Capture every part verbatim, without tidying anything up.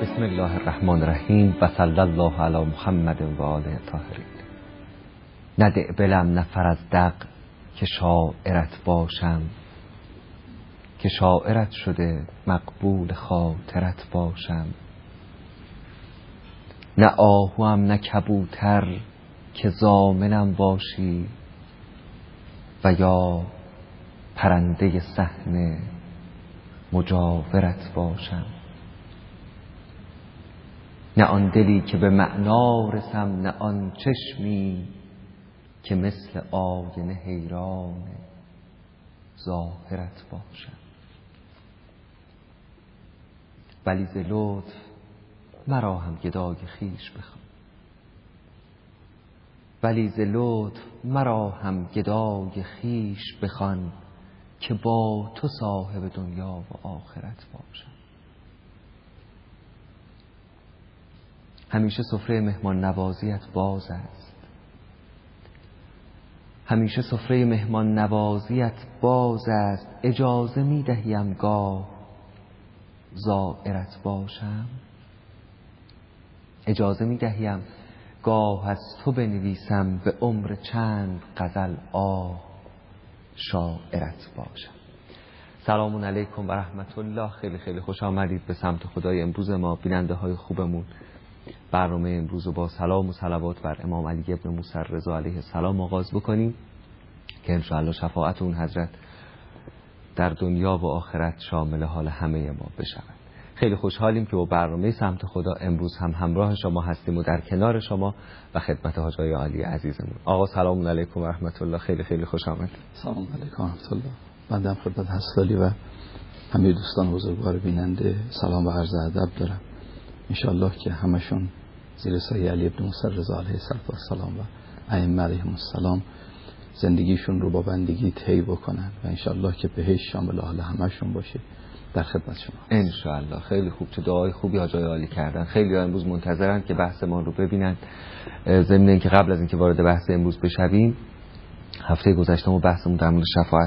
بسم الله الرحمن الرحیم و صلی الله علی محمد و آله الطاهرین. نه دلم نفر از دق که شاعرت باشم، که شاعرت شده مقبول خاطرت باشم. نه آهوام نه کبوتر که ضامنم باشی، و یا پرنده صحن مجاورت باشم. نه آن دلی که به معنا رسم، نه آن چشمی که مثل آینه حیران ظاهرت باشم. ولی ز لطف مرا هم گدای خویش بخوان، ولی ز لطف مرا هم گدای خویش بخوان، که با تو صاحب دنیا و آخرت باشم. همیشه سفره مهمان نوازیت باز است، همیشه سفره مهمان نوازیت باز است. اجازه می دهیم گاه زائرت باشم، اجازه می دهیم گاه از تو بنویسم، به عمر چند غزل آه شاعرت باشم. سلام علیکم و رحمت الله. خیلی خیلی خوش آمدید به سمت خدای امروز ما، بیننده های خوبمون. برنامه امروز رو با سلام و صلوات بر امام علی ابن موسی رضا علیه السلام آغاز بکنیم که انشاءالله شفاعت اون حضرت در دنیا و آخرت شامل حال همه ما بشود. خیلی خوشحالیم که با برنامه سمت خدا امروز هم همراه شما هستیم و در کنار شما و خدمت حاجای عالی عزیزمون. آقا سلام علیکم و رحمت الله. خیلی خیلی خوش آمدید. سلام علیکم و رحمت الله. بنده خدمت حضرت و همه دوستان بزرگوار بیننده سلام و عرض ادب دارم. انشاءالله که همشون زیر سایه علی ابن موسی رضا علیه السلام و ائمه علیهم السلام زندگیشون رو با بندگی طی بکنن و انشاءالله که بهش شامل حال همشون باشه. در خدمت شما انشاءالله. خیلی خوب، چه دعای خوبی حاجای عالی کردن. خیلی امروز منتظرن که بحث ما رو ببینن. ضمن اینکه قبل از اینکه وارد بحث امروز بشویم، هفته گذشته ما بحثمون در مورد شفاعت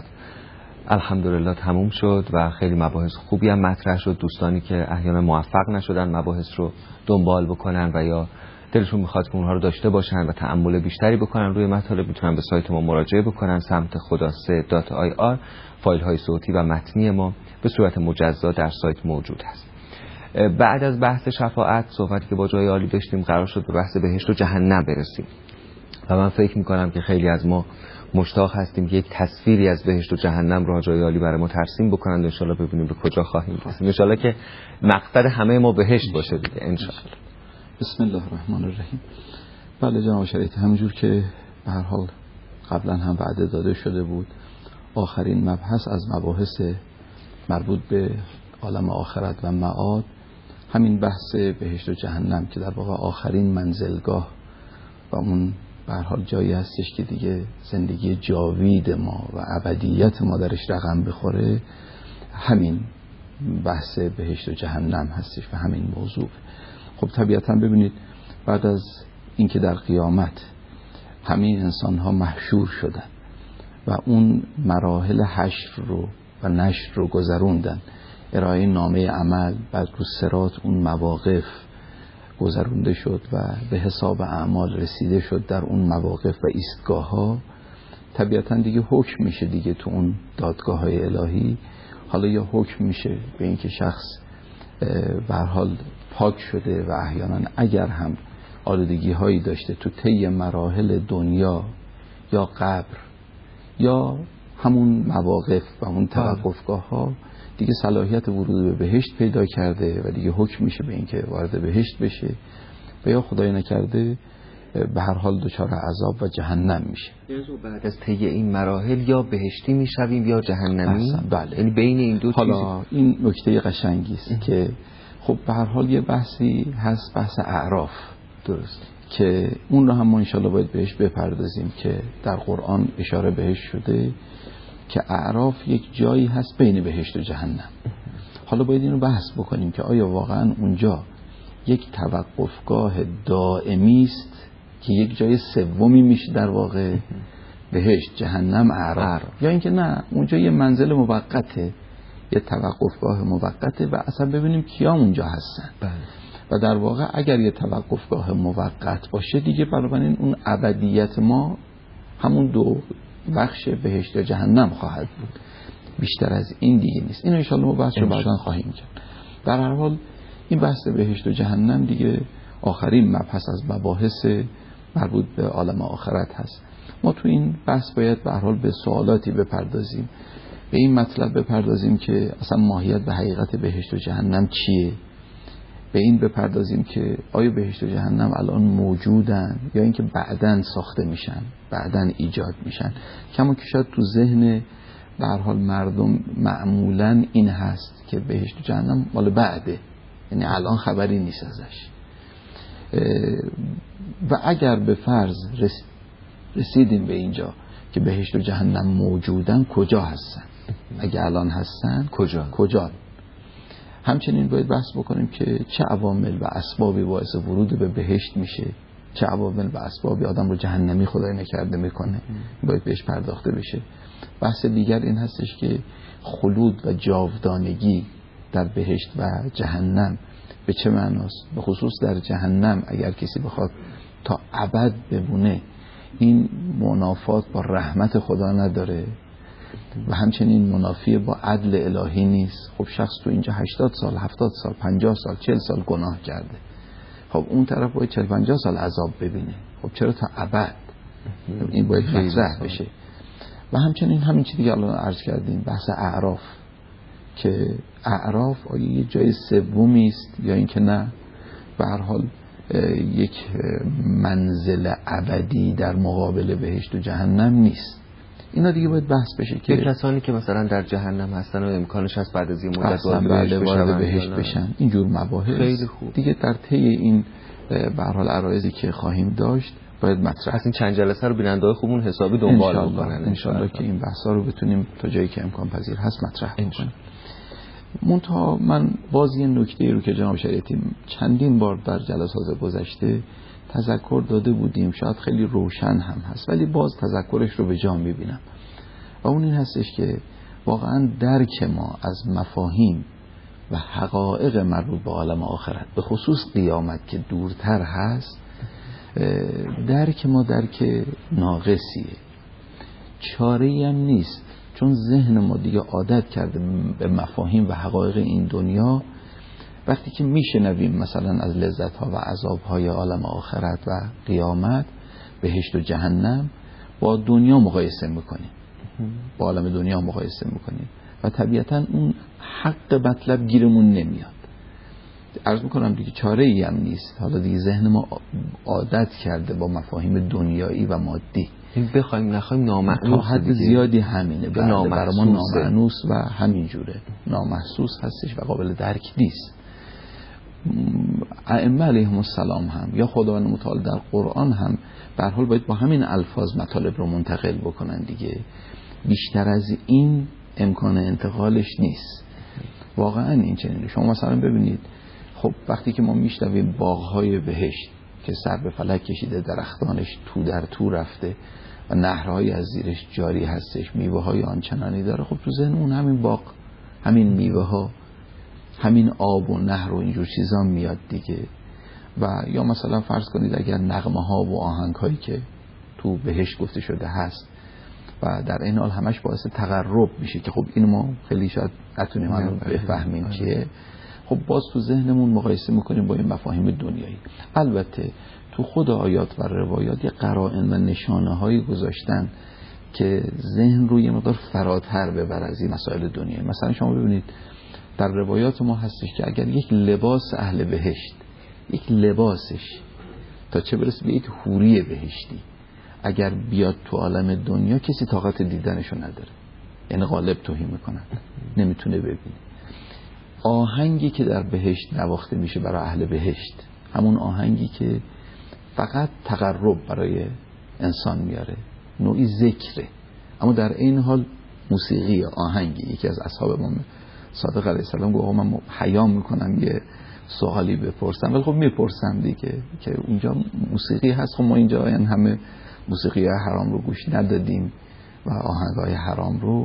الحمدلله تموم شد و خیلی مباحث خوبی هم مطرح شد. دوستانی که احیانا موفق نشدن مباحث رو دنبال بکنن و یا دلشون میخواد که اونها رو داشته باشن و تأمل بیشتری بکنن روی مطالب، میتونن به سایت ما مراجعه بکنن. سمت خدا سه دات آی آر فایل های صوتی و متنی ما به صورت مجزا در سایت موجود هست. بعد از بحث شفاعت، صحبتی که با جای عالی داشتیم، قرار شد به بحث بهشت و جهنم برسیم و من فکر میکنم که خیلی از ما مشتاق هستیم که یک تصویری از بهشت و جهنم رو جای عالی برای ما ترسیم بکنن و انشالله ببینیم به کجا خواهیم رسید. انشالله که مقصد همه ما بهشت باشه دیگه انشالله. بسم الله الرحمن الرحیم. بله جناب شریعت، همونجور که به هر حال قبلا هم وعده داده شده بود، آخرین مبحث از مباحث مربوط به عالم آخرت و معاد همین بحث بهشت و جهنم که در واقع آخرین منزلگاه و اون به هر حال جایی هستش که دیگه زندگی جاوید ما و ابدیت ما درش رقم بخوره، همین بحث بهشت و جهنم هستش و همین موضوع. خب طبیعتا ببینید بعد از اینکه در قیامت همه انسان ها محشور شدن و اون مراحل حشر رو و نشر رو گذروندن، ارائه نامه عمل، بعد رو صراط اون مواقف گذرونده شد و به حساب اعمال رسیده شد در اون مواقف و ایستگاه ها، طبیعتا دیگه حکم میشه دیگه تو اون دادگاه های الهی. حالا یا حکم میشه به اینکه شخص به هر حال پاک شده و احیانا اگر هم آلودگی هایی داشته تو طی مراحل دنیا یا قبر یا همون مواقف و اون توقفگاه ها دیگه صلاحیت ورود به بهشت پیدا کرده و دیگه حکم میشه به اینکه وارد بهشت بشه و یا خدای نکرده به هر حال دچار عذاب و جهنم میشه. بعد از طی این مراحل یا بهشتی میشویم یا جهنمی. بله. یعنی بین این دو حالا چیز... این نکته قشنگی است که خب به هر حال یه بحثی هست، بحث اعراف. درست. که اون رو هم ما انشاءالله باید بهش بپردازیم که در قرآن اشاره بهش شده که اعراف یک جایی هست بین بهشت و جهنم. حالا باید اینو بحث بکنیم که آیا واقعا اونجا یک توقفگاه دائمی است که یک جای سومی میشه در واقع بهشت، جهنم، اعراف، یا اینکه نه اونجا یه منزل موقته، یه توقفگاه موقته و اصلا ببینیم کیا اونجا هستن. بله. و در واقع اگر یه توقفگاه موقت باشه دیگه بنابراین اون ابدیت ما همون دو بخش بهشت و جهنم خواهد بود، بیشتر از این دیگه نیست. اینو ان شاء الله ما بحث رو بعداً خواهیم کرد. در هر حال این بحث بهشت و جهنم دیگه آخرین مبحث از مباحث مربوط به عالم آخرت هست. ما تو این بحث باید به هر حال به سوالاتی بپردازیم، به این مطلب بپردازیم که اصلا ماهیت و حقیقت بهشت و جهنم چیه، به این بپردازیم که آیا بهشت و جهنم الان موجودن یا اینکه بعداً ساخته میشن، بعداً ایجاد میشن. کما که شاید تو ذهن به هر حال مردم معمولاً این هست که بهشت و جهنم مال بعده، یعنی الان خبری نیست ازش. و اگر به فرض رسیدیم به اینجا که بهشت و جهنم موجودن، کجا هستن؟ اگه الان هستن کجا؟ کجا؟ همچنین باید بحث بکنیم که چه عوامل و اسبابی باعث ورود به بهشت میشه، چه عوامل و اسبابی آدم رو جهنمی خدای نکرده میکنه، باید بهش پرداخته بشه. بحث دیگر این هستش که خلود و جاودانگی در بهشت و جهنم به چه معناست؟ به خصوص در جهنم اگر کسی بخواد تا ابد بمونه، این منافات با رحمت خدا نداره و همچنین منافی با عدل الهی نیست. خب شخص تو اینجا هشتاد سال، هفتاد سال، پنجاه سال، چهل سال گناه کرده، خب اون طرف باید چهل پنجاه سال عذاب ببینه. خب چرا تا ابد؟ این باید مطرح بشه. و همچنین همین چیزی که الان عرض کردیم، بحث اعراف، که اعراف آیا یه جای سومی است یا اینکه نه به هر حال یک منزل ابدی در مقابل بهشت و جهنم نیست. اینا دیگه باید بحث بشه که کسانی که مثلا در جهنم هستن و امکانش هست بعد از این مدت وارد بهشت بشن، اینجور مباحث خیلی خوب دیگه در طی این به هر حال عرایضی که خواهیم داشت باید مطرح. پس این چند جلسه رو بیننده‌های خوبون حسابی دنبال می‌کنن ان شاء الله که این بحثا رو بتونیم تا جایی که امکان پذیر هست مطرح کنیم. منتها من باز یه نکته رو که جناب شریعتی چندین بار در جلسات گذشته تذکر داده بودیم، شاید خیلی روشن هم هست ولی باز تذکرش رو به جا میبینم و اون این هستش که واقعا درک ما از مفاهیم و حقایق مربوط به عالم آخرت، به خصوص قیامت که دورتر هست، درک ما درک ناقصیه. چاره‌ای هم نیست، چون ذهن ما دیگه عادت کرده به مفاهیم و حقایق این دنیا. وقتی که میشنویم مثلا از لذت‌ها و عذاب‌های عالم آخرت و قیامت، بهشت و جهنم، با دنیا مقایسه میکنیم، با عالم دنیا مقایسه میکنیم و طبیعتاً اون حق مطلب گیرمون نمیاد. عرض میکنم دیگه چاره‌ای هم نیست، حالا دیگه ذهن ما عادت کرده با مفاهیم دنیایی و مادی. این بخوایم نخوایم نامحسوس، تا حد زیادی همینه، برای ما نامحسوس و همینجوره، نامحسوس هستش و قابل درک نیست. ائمه علیهم السلام هم یا خداوند متعال در قرآن هم به هر حال باید با همین الفاظ مطالب رو منتقل بکنن دیگه، بیشتر از این امکان انتقالش نیست. واقعا این چنینه. شما مثلا ببینید، خب وقتی که ما میشنویم باغ‌های بهشت که سر به فلک کشیده، درختانش تو در تو رفته و نهرهایی از زیرش جاری هستش، میوه‌های آنچنانی داره، خب تو ذهن اون همین باغ، همین میوه‌ها، همین آب و نهر و اینجور چیزا میاد دیگه. و یا مثلا فرض کنید اگر نغمه‌ها و آهنگ‌هایی که تو بهشت گفته شده هست و در این حال همش باعث تقرب میشه که خب اینو ما خیلی شاید نتونیم الان بفهمیم چیه، خب باز تو ذهنمون مقایسه میکنیم با این مفاهیم دنیایی. البته تو خود آیات و روایات یه قرائن و نشانه هایی گذاشتن که ذهن رو یه مقدار فراتر ببر از این مسائل دنیایی. مثلا شما ببینید در روایات ما هستش که اگر یک لباس اهل بهشت، یک لباسش تا چه برسه به یک حوری بهشتی، اگر بیاد تو عالم دنیا کسی طاقت دیدنشو نداره، یعنی غالب توهی میکنن، نمیتونه ببینه. آهنگی که در بهشت نواخته میشه برای اهل بهشت، همون آهنگی که فقط تقرب برای انسان میاره، نوعی ذکره، اما در این حال موسیقی آهنگی. یکی از اصحاب امام صادق علیه السلام گفت من حیا میکنم یه سوالی بپرسم، ولی خب میپرسم دیگه که اونجا موسیقی هست، خب ما اینجا این همه موسیقی حرام رو گوش ندادیم و آهنگای حرام رو،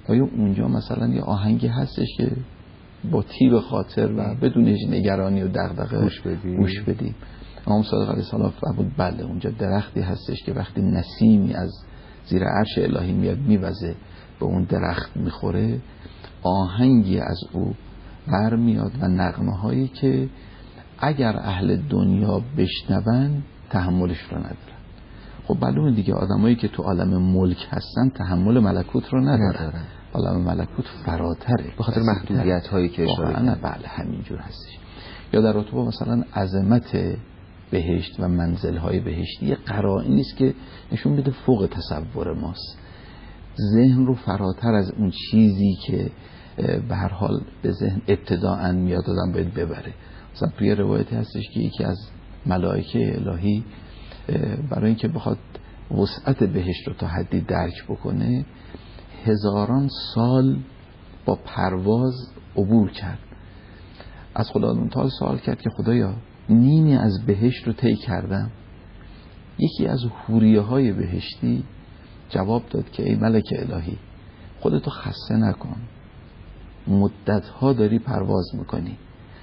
آیا اونجا مثلا یه آهنگی هستش که با طیب خاطر و بدون هیچ نگرانی و دغدغه گوش بدیم؟ گوش بدیم. امام صادق علیه السلام فرمود بله اونجا درختی هستش که وقتی نسیمی از زیر عرش الهی میاد میوزه به اون درخت میخوره، آهنگی از او برمیاد و نغمه هایی که اگر اهل دنیا بشنون تحملش رو ندارن. خب معلومه دیگه آدمایی که تو عالم ملک هستن تحمل ملکوت رو ندارن. عالم ملکوت فراتره به خاطر محدودیت هایی که اشاره کردن. بله همینجور هستش. یا در رابطه با مثلا عظمت بهشت و منزل های بهشتی یه قرائنی است که نشون میده فوق تصور ماست، ذهن رو فراتر از اون چیزی که به هر حال به ذهن ابتداءً میاد آدم باید ببره. مثلا توی روایتی هستش که یکی از ملائکه الهی برای اینکه بخواد وسعت بهشت رو تا حدی درک بکنه هزاران سال با پرواز عبور کرد. از خداوند تعالی سوال کرد که خدایا نیمی از بهشت رو طی کردم. یکی از حوریه های بهشتی جواب داد که ای ملک الهی خودتو خسته نکن، مدت ها داری پرواز میکنی،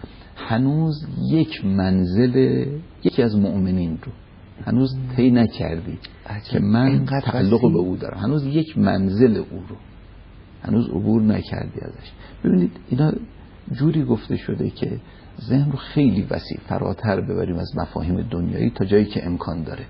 هنوز یک منزل یکی از مؤمنین رو هنوز طی نکردی که من تعلق به او دارم، هنوز یک منزل او رو هنوز عبور نکردی ازش. ببینید اینا جوری گفته شده که ذهن رو خیلی وسیع فراتر ببریم از مفاهیم دنیایی تا جایی که امکان داره.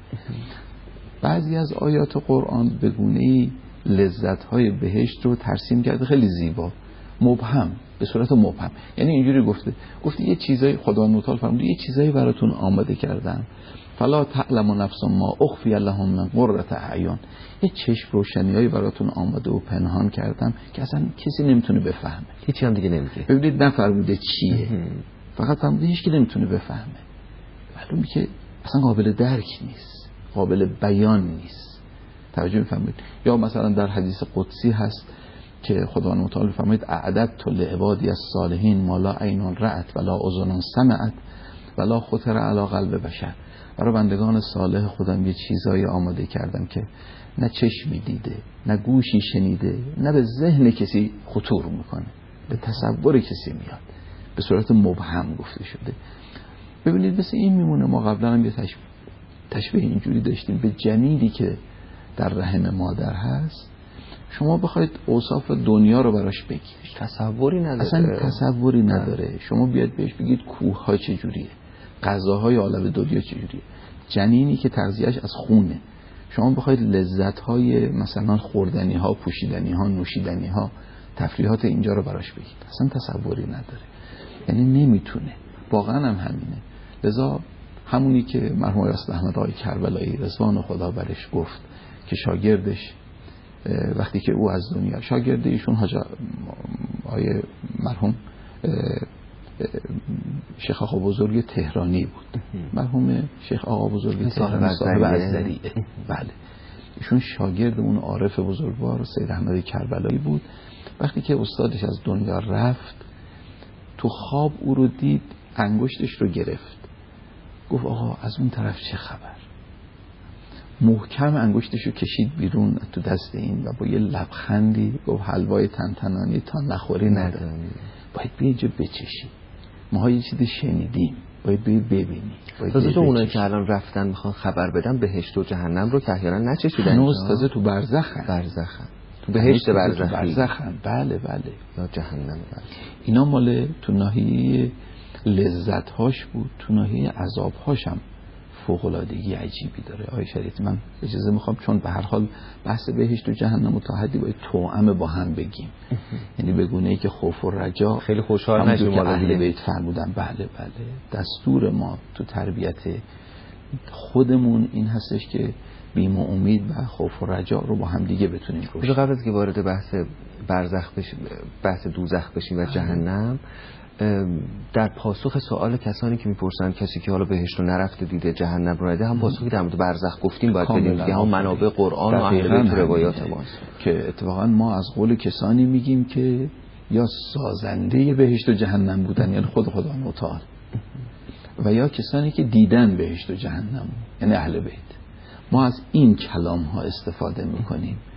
بعضی از آیات قرآن به گونه‌ای لذت‌های بهشت رو ترسیم کرده خیلی زیبا، مبهم، به صورت مبهم. یعنی اینجوری گفته گفته یه چیزایی خدا متعال فرموده یه چیزایی براتون آماده کردم فلا تعلم نفس ما اخفی لهم من قرة اعین، یه چشم روشنیایی براتون آماده و پنهان کردم که اصلا کسی نمیتونه بفهمه، هیچی هم دیگه نمیگه. ببینید نفرموده چیه، فقط فرموده هیچ کی نمیتونه بفهمه. معلومه که اصلا قابل درک نیست، قابل بیان نیست. توجه می‌فرمایید؟ یا مثلا در حدیث قدسی هست که خداوند متعال فرماید اعددت لعبادی الصالحین ما لا عین رأت ولا اذن سمعت ولا خطر علی قلب بشر. برای بندگان صالح خودم یه چیزایی آماده کردم که نه چشمی دیده، نه گوشی شنیده، نه به ذهن کسی خطور میکنه، به تصور کسی میاد، به صورت مبهم گفته شده. ببینید مثل این میمونه. ما قبلا هم یه تشبیه, تشبیه اینجوری داشتیم به جنینی که در رحم مادر هست. شما بخواید اوصاف دنیا رو براش بگید تصوری نداره، اصلا تصوری نداره. شما بیاد بهش بگید کوه ها چجوریه، غذاهای عالم دنیا چجوریه، جنینی که تغذیهش از خونه، شما بخواید لذت های مثلا خوردنی ها، پوشیدنی ها، نوشیدنی ها، تفریحات اینجا رو براش بگید اصلا تصوری نداره. یعنی نمیتونه. واقعا هم همینه. لذا همونی که مرحوم آیت احمد آقای کربلایی رضوان خدا برش گفت که شاگردش وقتی که او از دنیا، شاگرد ایشون حاج آقای مرحوم شیخ آقا بزرگ تهرانی بود، مرحوم شیخ آقا بزرگ تهرانی صاحب ازدریه. بله ایشون شاگرد اون عارف بزرگوار سید احمد کربلایی بود. وقتی که استادش از دنیا رفت تو خواب او رو دید، انگشتش رو گرفت، گفت آقا از اون طرف چه خبر؟ محکم انگشتش رو کشید بیرون تو دست این و با یه لبخندی گفت حلوای تنتنانی تا نخوری نداره، باید بیا اینجا بچشی، ما یه چیزی شنیدیم، باید بیا ببینی. تازه تو اونایی که الان رفتن میخوان خبر بدن بهشت و جهنم رو که احیانا نچشیدن، هنوز تازه تو برزخن برزخن تو بهشت برزخی برزخن. بله بله یا جهنم. بله اینا مال تو ناحیه لذت هاش بود، تو ناحیه عذاب هاش هم فوق‌العادگی عجیبی داره. آقای شریعتی من اجازه میخوام چون به هر حال بحث بهشت و جهنم تا حدی باید توأم با هم بگیم، یعنی به گونه‌ای که خوف و رجا خیلی خوشحال نشیم حالا دیگه بیت فرمودن. بله بله دستور ما تو تربیت خودمون این هستش که بیم و امید و خوف و رجا رو با هم دیگه بتونیم روش. قبل از که وارد بحث برزخ بشیم، بحث دوزخ بشیم و جهنم، در پاسخ سوال کسانی که میپرسن کسی که حالا بهشت رو نرفته دیده جهنم رو ندیده، هم پاسخی در مورد برزخ گفتیم باید بدیم دیگه، هم منابع قرآن و اهل بیت روایات ماست که اتفاقا ما از قول کسانی میگیم که یا سازنده بهشت و جهنم بودن یعنی خود خدا متعال، و یا کسانی که دیدن بهشت و جهنم یعنی اهل بیت. ما از این کلام ها استفاده میکنیم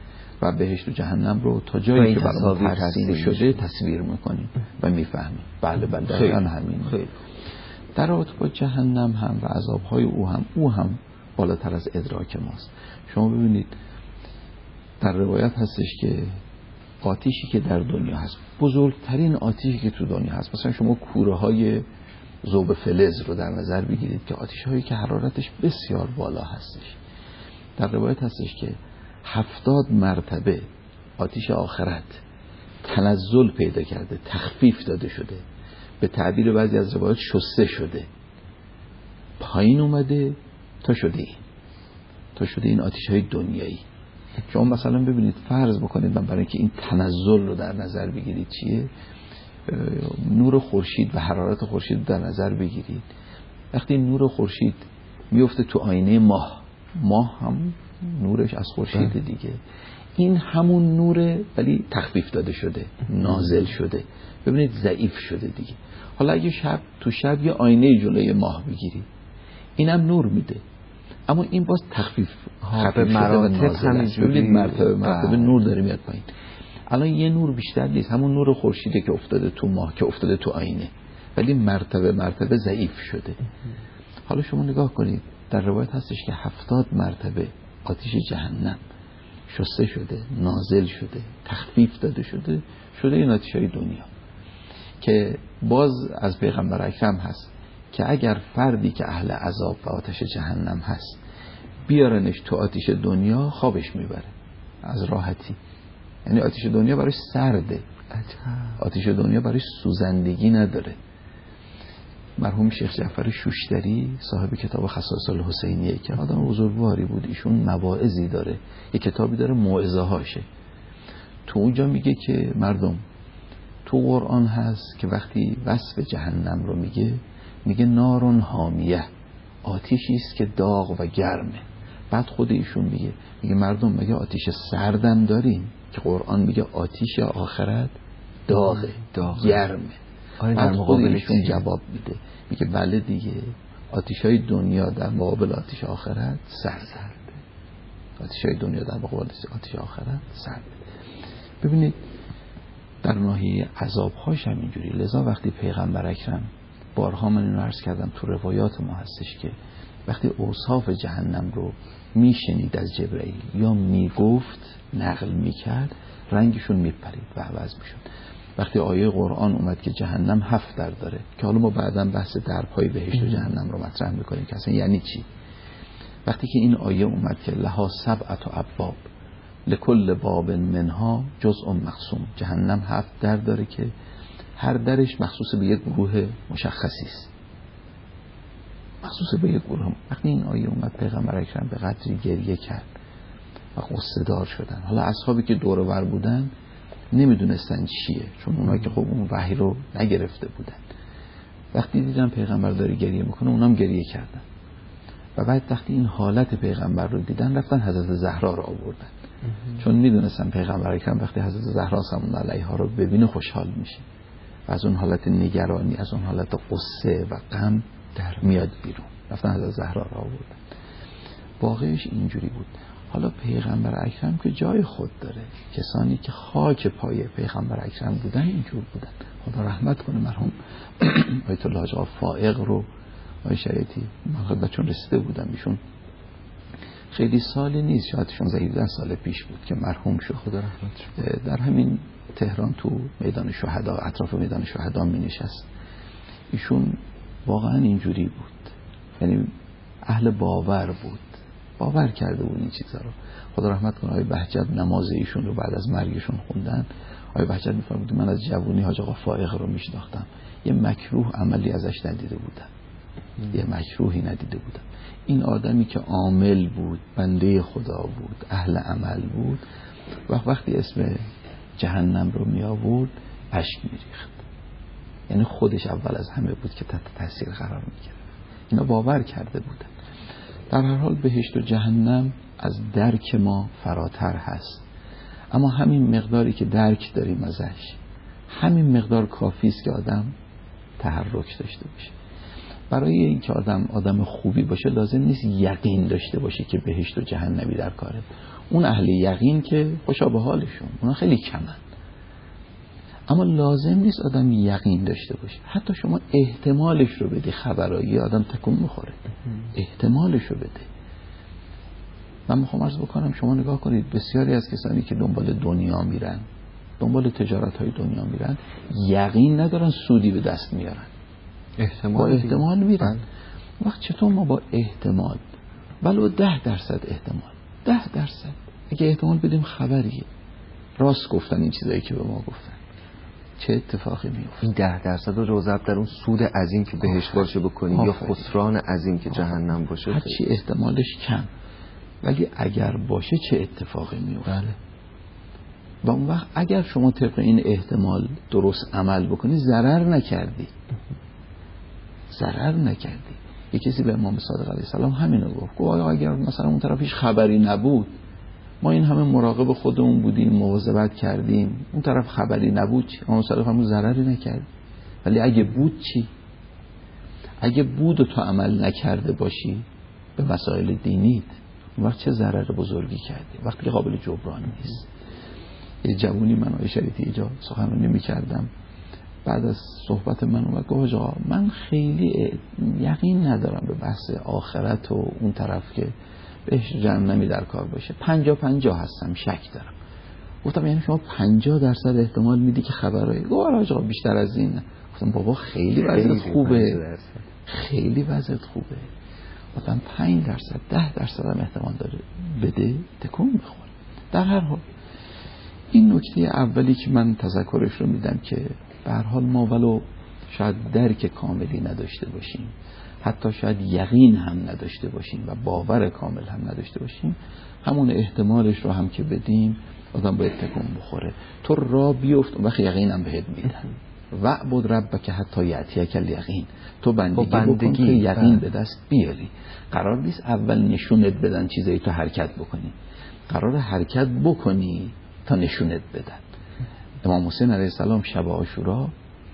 و بهشت و جهنم رو تا جایی که برای ما ترسیم شده تصویر میکنیم و میفهمیم. بله بله دقیقا همین. خیلی. در رابطه با جهنم هم و عذابهای او هم او هم بالاتر از ادراک ماست. شما ببینید در روایت هستش که آتیشی که در دنیا هست، بزرگترین آتیشی که تو دنیا هست، مثلا شما کوره های ذوب فلز رو در نظر بگیرید که آتش هایی که حرارتش بسیار بالا هستش. در روایت هستش که هفتاد مرتبه آتش آخرت تنزل پیدا کرده، تخفیف داده شده، به تعبیر بعضی از روایات شسته شده، پایین اومده تا شده این تا شده این آتش های دنیایی. شما مثلا ببینید، فرض بکنید من برای اینکه این تنزل رو در نظر بگیرید چیه، نور خورشید و حرارت خورشید رو در نظر بگیرید. وقتی نور خورشید میفته تو آینه ماه، ماه هم نورش از خورشید دیگه، این همون نوره ولی تخفیف داده شده، نازل شده، ببینید ضعیف شده دیگه. حالا اگه شب تو شب یه آینه جلوی ماه بگیری، اینم نور میده، اما این باز تخفیف به مراتب همینجوری مرتبه مرتبه نور داره میاد پایین. الان یه نور بیشتر نیست، همون نور خورشیده که افتاده تو ماه که افتاده تو آینه، ولی مرتبه مرتبه ضعیف شده. حالا شما نگاه کنید، در روایت هستش که هفتاد مرتبه آتش جهنم شسته شده، نازل شده، تخفیف داده شده، شده این آتش‌های دنیا. که باز از پیغمبر اکرم هست که اگر فردی که اهل عذاب و آتش جهنم هست بیارنش تو آتش دنیا، خوابش میبره از راحتی. یعنی آتش دنیا براش سرده، آتش دنیا براش سوزندگی نداره. مرحوم شیخ جعفر شوشتری صاحب کتاب خصائص الحسینیه که آدم بزرگواری بود، ایشون مواعظی داره، یه کتابی داره موعظه هاشه. تو اونجا میگه که مردم، تو قرآن هست که وقتی وصف جهنم رو میگه، میگه نارون حامیه، آتیشی است که داغ و گرمه. بعد خود ایشون میگه میگه مردم مگه آتیش سردم دارین؟ که قرآن میگه آتیش آخرت داغه، داغه. گرمه. بعد خود ایشون جواب میده میگه بله دیگه، آتیش‌های دنیا در مقابل آتیش آخرت سرده. آتیش‌های دنیا در مقابل آتیش آخرت سرده. ببینید در ناحیه عذاب‌هاش هم اینجوری. لذا وقتی پیغمبر اکرم، بارها من اینو عرض کردم تو روایات ما هستش که وقتی اوصاف جهنم رو میشنید از جبرئیل یا میگفت، نقل میکرد، رنگشون میپرید و عوض میشد. وقتی آیه قرآن اومد که جهنم هفت در داره، که حالا ما بعداً بحث درپای بهشت و جهنم رو مطرح میکنیم که اصلا یعنی چی، وقتی که این آیه اومد که لها سبعة ابواب لکل باب منها جزء مقسوم، جهنم هفت در داره که هر درش مخصوص به یک گروه مشخصی است، مخصوص به یک گروه. وقتی این آیه اومد پیغمبر اکرم به قدری گریه کرد و غصه دار شدن. حالا اصحابی که دور و بر بودن نمیدونستن چیه، چون اونایی که خب اون وحی رو نگرفته بودن. وقتی دیدن پیغمبر داره گریه میکنه، اونام گریه کردن. و بعد وقتی این حالت پیغمبر رو دیدن، رفتن حضرت زهرا رو آوردن، چون میدونستن پیغمبر اکرم وقتی حضرت زهرا سلام علیها رو ببینه خوشحال میشه و از اون حالت نگرانی، از اون حالت غصه و غم در میاد بیرون. رفتن حضرت زهرا رو آوردن. واقعش اینجوری بود. حالا پیغمبر اکرم که جای خود داره، کسانی که خاک پای پیغمبر اکرم بودن اینجور بودن. خدا رحمت کنه مرحوم آیت الله حاج آقا فائق رو، آقای شریعتی، من خدمتشون رسیده بودم، ایشون خیلی سالی نیست، شاید شانزده هفده سال پیش بود که مرحوم شد. خدا رحمت. در همین تهران تو میدان شهدا، اطراف میدان شهدا می نشست. ایشون واقعا اینجوری بود، یعنی اهل باور بود، باور کرده بود این چیزا رو. خدا رحمت کنه. آقای بهجت نماز ایشون رو بعد از مرگشون خوندن. آقای بهجت میفرمود من از جوونی حاج آقا فائق رو میشناختم، یه مکروه عملی ازش ندیده بودم، یه مکروهی ندیده بودم. این آدمی که عامل بود، بنده خدا بود، اهل عمل بود، و وقتی اسم جهنم رو می آورد اشک می ریخت. یعنی خودش اول از همه بود که تحت تاثیر قرار می گرفت. اینا باور کرده بودن. در هر حال بهشت و جهنم از درک ما فراتر هست، اما همین مقداری که درک داریم ازش، همین مقدار کافی است که آدم تحرک داشته باشه. برای اینکه آدم آدم خوبی باشه لازم نیست یقین داشته باشه که بهشت و جهنمی در کاره. اون اهل یقین که خوشا به حالشون، اونا خیلی کمن. اما لازم نیست آدم یقین داشته باشه. حتی شما احتمالش رو بدی، خبرایی آدم تکون میخوره. احتمالش رو بده. من میخوام عرض بکنم شما نگاه کنید بسیاری از کسانی که دنبال دنیا میرن، دنبال تجارت های دنیا میرن، یقین ندارن سودی به دست میارن، احتمال با احتمال میرن. وقت چطور ما با احتمال، ولو ده درصد احتمال، ده درصد اگه احتمال بدیم خبریه راست گفتن این چیزایی که به ما گفتن، چه اتفاقی میفته؟ این ده درصد رو روزب در اون سود عظیم که بهشت باشه بکنی یا خسران عظیم که جهنم باشه، هر چی احتمالش کم، ولی اگر باشه چه اتفاقی میفته؟ بله. و اون وقت اگر شما طبق این احتمال درست عمل بکنی ضرر نکردی، ضرر نکردی. یه کسی به امام صادق علیه السلام همینو گفت، گفت اگر مثلا اون طرف هیچ خبری نبود، ما این همه مراقب خودمون بودیم، مواظبت کردیم، اون طرف خبری نبود چی؟ امام صادق همون ضرری نکرد. ولی اگه بود چی؟ اگه بود و تو عمل نکرده باشی به مسائل دینیت، اون وقت چه ضرر بزرگی کردی؟ وقتی قابل جبران نیست. یه جوونی من و شریعتی اینجا سخنرانی می‌کردم، بعد از صحبت من اومد گفت آقا من خیلی یقین ندارم به بحث آخرت و اون طرف که بهش جهنمی در کار باشه، پنجا پنجا هستم، شک دارم. گفتم یعنی شما پنجا درصد احتمال میدی که خبرایی؟ گفت آقا بیشتر از این. گفتم بابا خیلی وضعیت خوبه، خیلی وضعیت خوبه. گفتم پنج درصد ده درصد هم احتمال داره بده، تکون بخور. در هر حال این نکته اولی که من تذکرش رو میدم که به هر حال ما ولو شاید درک کاملی نداشته باشیم، حتی شاید یقین هم نداشته باشیم و باور کامل هم نداشته باشیم، همون احتمالش رو هم که بدیم آدم باید تکون بخوره. تو را بیفت وقت یقین هم بهت میدن. وعبد ربک حتی یأتیک الیقین. تو بندگی, بندگی بکن که یقین به دست بیاری. قرار نیست اول نشونت بدن چیزایی تو حرکت بکنی، قرار حرکت بکنی تا نشونت بدن. امام حسین علیه السلام شب عاشورا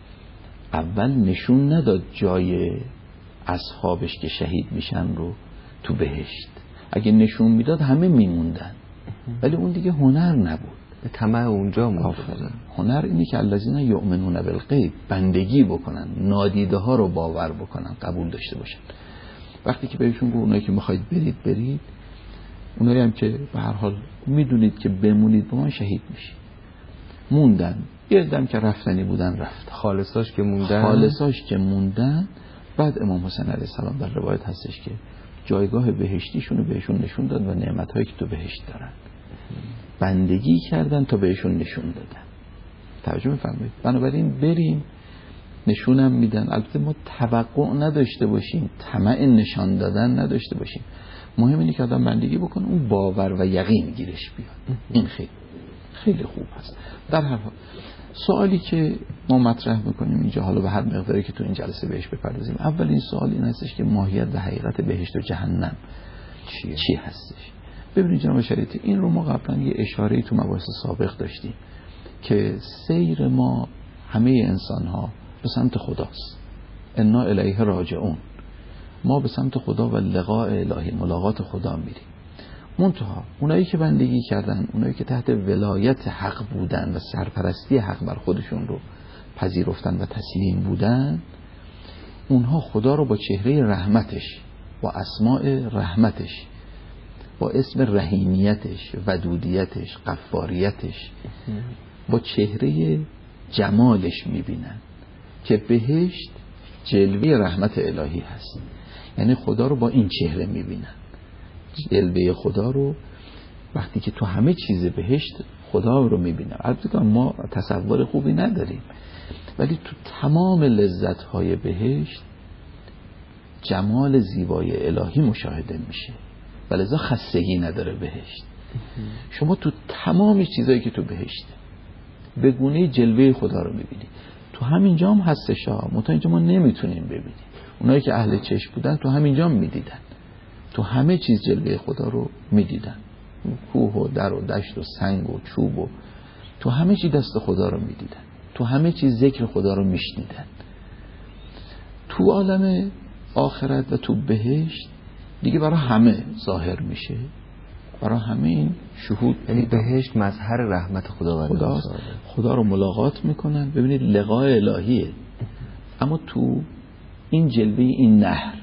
اول نشون نداد جای اصحابش که شهید میشن رو تو بهشت. اگه نشون میداد همه میموندن، ولی اون دیگه هنر نبود، طمع اونجا موند. هنر اینی که الذین یؤمنون بالغیب، بندگی بکنن، نادیده ها رو باور بکنن، قبول داشته باشن. وقتی که بهشون گفت اونایی که میخواید برید برید، اونایی هم که به هر حال میدونید که بمونید با من شهید میشید، موندن. یادم که رفتنی بودن رفت، خالصاش که موندن خالصاش که موندن. بعد امام حسین علیه السلام در روایت هستش که جایگاه بهشتیشون رو بهشون نشون داد و نعمت‌هایی که تو بهشت دارن، بندگی کردن تا بهشون نشون دادن. توجه می‌فرمایید؟ بنابراین بریم نشونم میدن. البته ما توقع نداشته باشیم، طمع نشان دادن نداشته باشیم. مهم اینه که آدم بندگی بکنه، اون باور و یقین گیرش بیاد. این خیلی خیلی خوب هست. در هر حال سوالی که ما مطرح میکنیم اینجا، حالا به هر مقداری که تو این جلسه بهش بپردازیم، اولین سوال این هستش که ماهیت و حقیقت بهشت و جهنم چیه؟ چی هستش؟ ببینید جناب شریعتی، این رو ما قبلا یه اشاره‌ای تو مباحث سابق داشتیم که سیر ما همه انسان ها به سمت خداست. انا الیه راجعون. ما به سمت خدا و لقاء الهی، ملاقات خدا میریم. منتها اونایی که بندگی کردن، اونایی که تحت ولایت حق بودن و سرپرستی حق بر خودشون رو پذیرفتن و تسلیم بودن، اونها خدا رو با چهره رحمتش، با اسماء رحمتش، با اسم رحیمیتش، ودودیتش، غفاریتش، با چهره جمالش میبینن که بهشت جلوه رحمت الهی هست. یعنی خدا رو با این چهره میبینن، جلوه خدا رو. وقتی که تو همه چیز بهشت خدا رو میبینن، البته ما تصور خوبی نداریم، ولی تو تمام لذت‌های بهشت جمال زیبای الهی مشاهده میشه و لذا خستگی نداره بهشت. شما تو تمام چیزایی که تو بهشت به گونه جلوه خدا رو میبینی. تو همینجا هم هستش ها، منتها اینجا ما نمیتونیم ببینیم. اونایی که اهل چشم بودن تو همینجا هم میدیدن، تو همه چیز جلوه خدا رو میدیدن، کوه و در و دشت و سنگ و چوب و تو همه چیز دست خدا رو میدیدن، تو همه چیز ذکر خدا رو میشنیدن. تو عالم آخرت و تو بهشت دیگه برای همه ظاهر میشه، برای همه این شهود. یعنی بهشت مظهر رحمت خداوند خداست، خدا رو ملاقات میکنن. ببینید لقاء الهیه، اما تو این جلوه این نهر،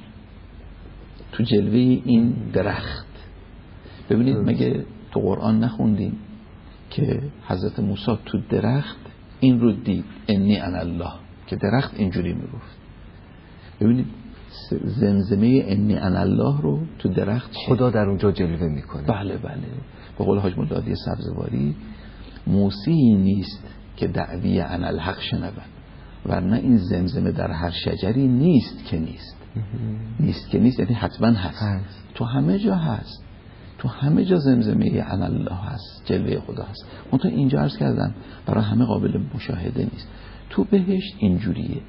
تو جلوه این درخت. ببینید مگه تو قرآن نخوندیم که حضرت موسی تو درخت این رو دید، انی انا الله، که درخت اینجوری میگفت. ببینید زمزمه انی انا الله رو تو درخت خدا در اونجا جلوه میکنه. بله بله. به قول حاج مولادی سبزواری، موسی نیست که دعوی انا الحق شنود، ورنه این زمزمه در هر شجری نیست که نیست. نیست که نیست یعنی حتما هست. هست. تو همه جا هست، تو همه جا زمزمه انا الله هست، جلوه خدا هست. من تو اینجا عرض کردم برای همه قابل مشاهده نیست. تو بهشت اینجوریه،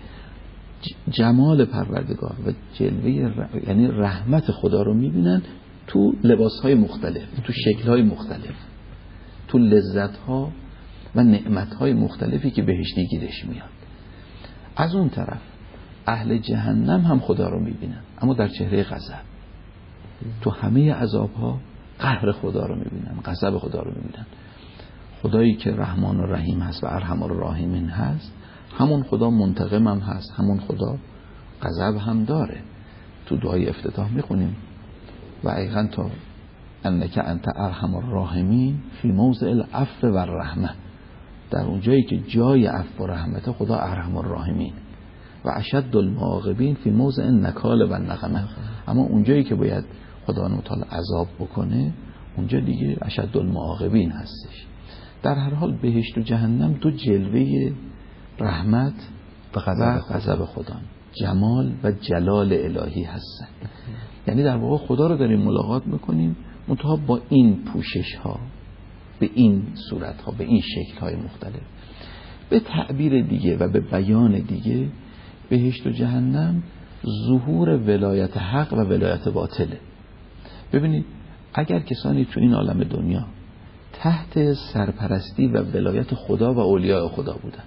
جمال پروردگار و جلوه ر... یعنی رحمت خدا رو میبینن تو لباسهای مختلف، تو شکلهای مختلف، تو لذتها و نعمتهای مختلفی که بهشتی گیرش میاد. از اون طرف اهل جهنم هم خدا رو میبینن، اما در چهره غضب. تو همه عذابها قهر خدا رو میبینن، غضب خدا رو میبینن. خدایی که رحمان و رحیم هست و ارحم الراحمین هست، همون خدا منتقم هم هست، همون خدا غضب هم داره. تو دعای افتتاح میخونیم و ایقن تا انک انت ارحم الراحمین فی موضع العفو و الرحمه، در اون جایی که جای عفو و رحمت خدا ارحم الراحمین، و اشد المعاقبین فی موضع النکال و النقمه، اما اون جایی که باید خدا تعالی عذاب بکنه اونجا دیگه اشد المعاقبین هستش. در هر حال بهشت و جهنم دو جلوه رحمت و غضب خدا، جمال و جلال الهی هستن. یعنی در واقع خدا رو داریم ملاقات میکنیم، منتها با این پوشش ها، به این صورت ها، به این شکل های مختلف. به تعبیر دیگه و به بیان دیگه، بهشت و جهنم ظهور ولایت حق و ولایت باطله. ببینید اگر کسانی تو این عالم دنیا تحت سرپرستی و ولایت خدا و اولیاء خدا بودن،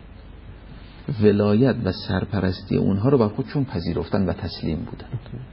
ولایت و سرپرستی اونها رو بر خودشون پذیرفتن و تسلیم بودن،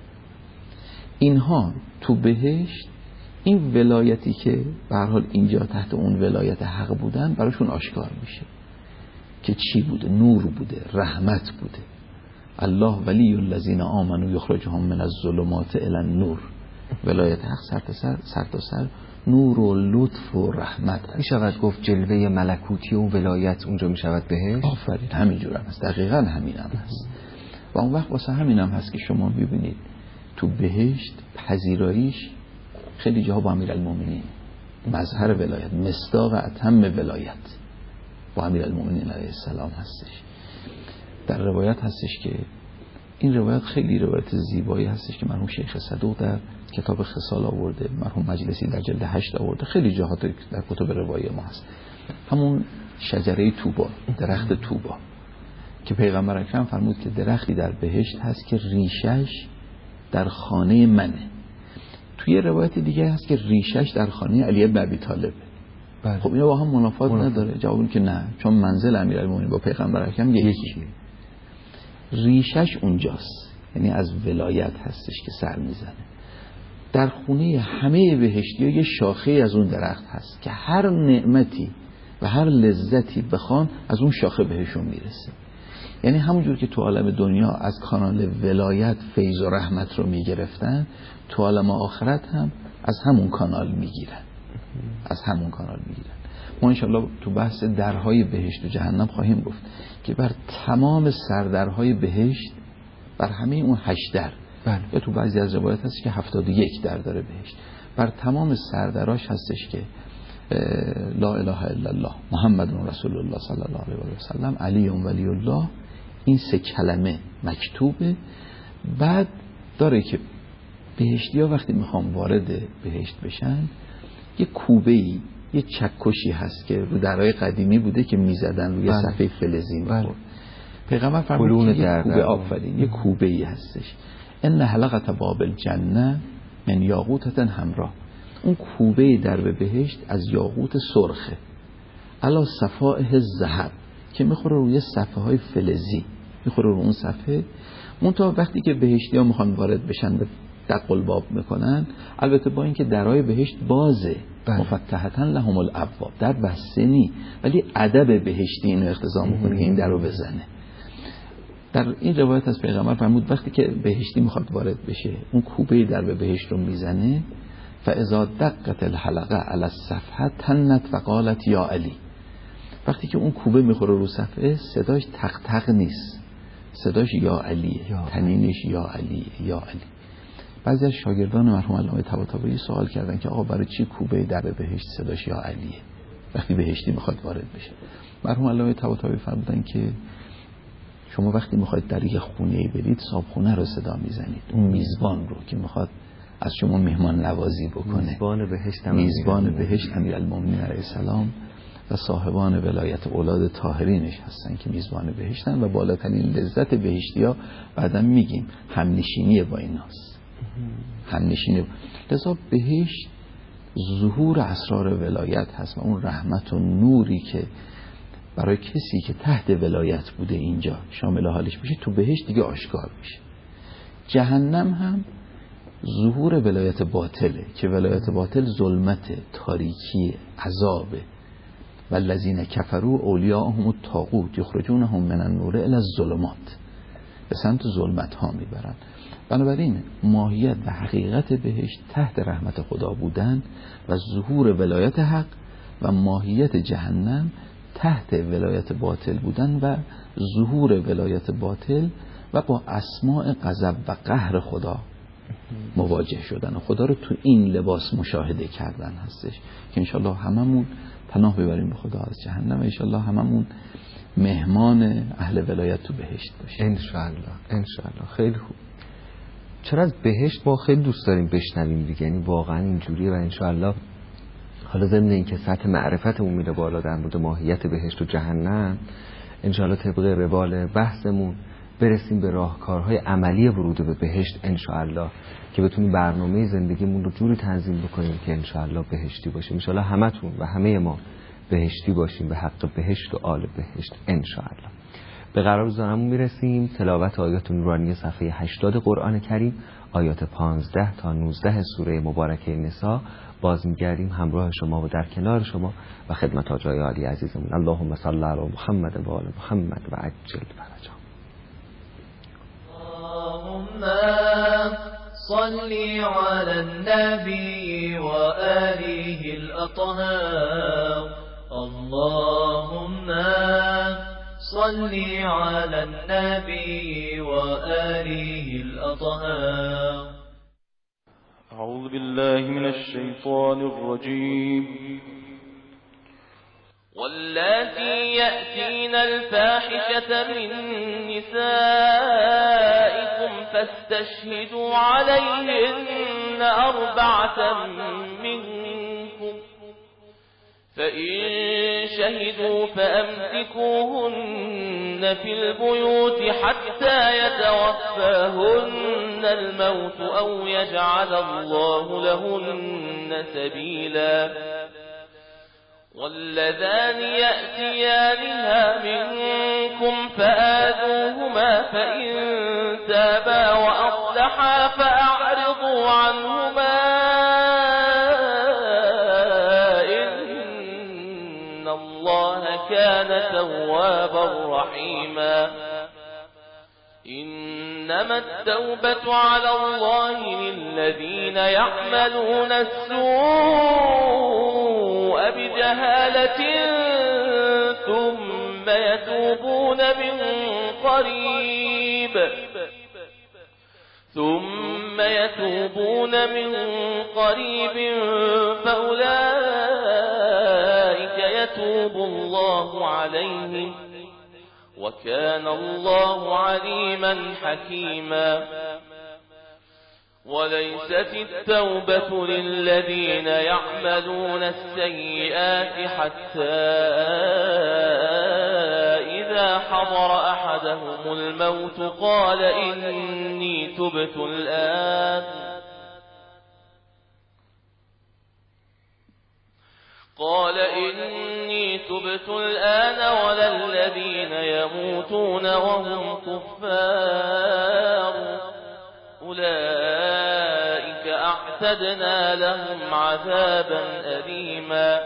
اینها تو بهشت این ولایتی که به هر حال اینجا تحت اون ولایت حق بودن براشون آشکار میشه که چی بوده؟ نور بوده، رحمت بوده. الله ولی الذین آمنوا یخرجهم من الظلمات الی النور. ولایت حق سر تا سر سر تا سر نور و لطف و رحمت. می شود گفت جلوه ملکوتی و ولایت اونجا می شود بهشت؟ آفرین، همینجور هم هست، دقیقا همین هم هست. و اون وقت واسه همین هم هست که شما ببینید تو بهشت پذیراییش خیلی جاها با امیرالمومنین، مظهر ولایت، مصداق اتم ولایت با امیرالمومنین علیه السلام هستش. در روایت هستش که این روایت خیلی روایت زیبایی هستش که مرحوم شیخ صدوق در کتاب خصال آورده، مرحوم مجلسی در جلد هشت آورده، خیلی جاها در کتب روایی ما هست. همون شجره توبا، درخت توبا که پیغمبر اکرم فرمود که درختی در بهشت هست که ریشش در خانه منه. توی روایت دیگه هست که ریشش در خانه علی بن ابی طالب. بله. خب اینا با هم منافات نداره؟ جواب اینه که نه، چون منزل امیرالمومنین با پیغمبر اکرم یکیه. ریشش اونجاست، یعنی از ولایت هستش که سر میزنه. در خونه همه بهشتی‌ها یه شاخه از اون درخت هست که هر نعمتی و هر لذتی بخوان از اون شاخه بهشون میرسه. یعنی همونجور که تو عالم دنیا از کانال ولایت فیض و رحمت رو میگرفتن، تو عالم آخرت هم از همون کانال میگیرن، از همون کانال میگیرن. ما انشاءالله تو بحث درهای بهشت و جهنم خواهیم گفت که بر تمام سردرهای بهشت، بر همه اون هشت در، بله. یا تو بعضی از روایت هست که هفتاد و یک در داره بهشت، بر تمام سردراش هستش که لا اله الا الله محمد رسول الله صلی الله علیه و سلم علی ولی الله، این سه کلمه مکتوبه. بعد داره که بهشتی ها وقتی میخوام وارد بهشت بشن، یه کوبه‌ای، یه چکشی هست که رو درهای قدیمی بوده که میزدن روی بله. صفحه فلزی میخورد. بله. پیغمبر فرمود که یه کوبه، آفرین، یه کوبه‌ای هستش، ان حلقة باب الجنه من یاقوتة حمراء. اون کوبه در بهشت از یاقوت سرخه، علی صفائح الذهب، که میخوره روی صفحه های فلزی، میخوره رو اون صفحه منتها وقتی که بهشتی‌ها میخوان وارد بشن به دق الباب میکنن، البته با اینکه درهای بهشت بازه، مفتحتن لهم الابواب، در بسته نی، ولی ادب بهشتی اینو اقتضا میکنه که این درو بزنه. در این روایت از پیغمبر فرمود وقتی که بهشتی میخواد وارد بشه، اون کوبه در به بهشت رو میزنه، فاذا دقت الحلقه علی الصفحه تنت و قالت یا علی. وقتی که اون کوبه میخوره رو صفحه، صداش تق تق نیست، صداش یا علیه، تنینش یا علیه، یا علی. بعضی از شاگردان مرحوم علامه طباطبایی سوال کردن که آقا برای چی کوبه در بهشت صداش یا علیه وقتی بهشتی میخواد وارد بشه؟ مرحوم علامه طباطبایی فرمودن که شما وقتی میخواید در یک خونه‌ای برید، صاحبخونه رو صدا میزنید، اون میزبان رو که میخواد از شما مهمان نوازی بکنه. میزبان بهشت میزبان بهشت امیرالمومنین علیه السلام و صاحبان ولایت اولاد طاهرینش هستن که میزبان بهشتن و بالاترین لذت بهشتیا بعداً میگیم همنشینی با ایناست. همنشینی. لذا بهشت ظهور اسرار ولایت هست و اون رحمت و نوری که برای کسی که تحت ولایت بوده اینجا شامل حالش بشه، تو بهشت دیگه آشکار میشه. جهنم هم ظهور ولایت باطله که ولایت باطل ظلمت، تاریکی، عذابه. والذین کفروا اولیاءهم الطاغوت یخرجونهم من النور الی الظلمات، به سمت ظلمت ها میبرن. بنابراین ماهیت و حقیقت بهشت تحت رحمت خدا بودن و ظهور ولایت حق، و ماهیت جهنم تحت ولایت باطل بودن و ظهور ولایت باطل و با اسماع غضب و قهر خدا مواجه شدن و خدا رو تو این لباس مشاهده کردن هستش که انشالله هممون پناه ببریم به خدا از جهنم و انشالله هممون مهمان اهل ولایت تو بهشت باشیم انشالله. انشالله. خیلی خوب. چرا از بهشت ما خیلی دوست داریم بشنویم دیگه، یعنی واقعا اینجوریه و انشالله حالا ضمن این که سطح معرفتمون میره بالا در مورد ماهیت بهشت و جهنم، انشالله طبق روال بحثمون برسیم به راهکارهای عملی ورود به بهشت انشالله، که بتونیم برنامه زندگیمون رو جوری تنظیم بکنیم که انشالله بهشتی باشیم. انشالله همتون و همه ما بهشتی باشیم به حق بهشت و آل بهشت انشالله. به قرار روزانمون میرسیم. تلاوت آیات نورانی صفحه هشتاد قرآن کریم، آیات پانزده تا نوزده سوره مبارکه نساء. باز میگردیم همراه شما و در کنار شما و خدمت آجای عالی عزیزمون. اللهم صل علی محمد و آل محمد و عجل فرجهم. اللهم صل على النبي وآله الأطهار. اللهم صل على النبي وآله الأطهار. أعوذ بالله من الشيطان الرجيم. واللاتي يأتين الفاحشة من نسائكم فاستشهدوا عليهن أربعة منكم، فإن شهدوا فأمسكوهن في البيوت حتى يتوفاهن الموت أو يجعل الله لهن سبيلا. واللذان يأتيانها منكم فآذوهما فإن تابا وأصلحا فأعرضوا عنهما إن الله كان توابا رحيما. إنما التوبة على الله للذين يعملون السوء بجهالة ثم يتوبون من قريب ثم يتوبون من قريب فأولئك يتوب الله عليهم وكان الله عليما حكيما. وليست التوبة للذين يعملون السيئات حتى إذا حضر أحدهم الموت قال إني تبت الآن قال إني تبت الآن ولا الذين يموتون وهم كفار أولئك أعتدنا لهم عذابا أليما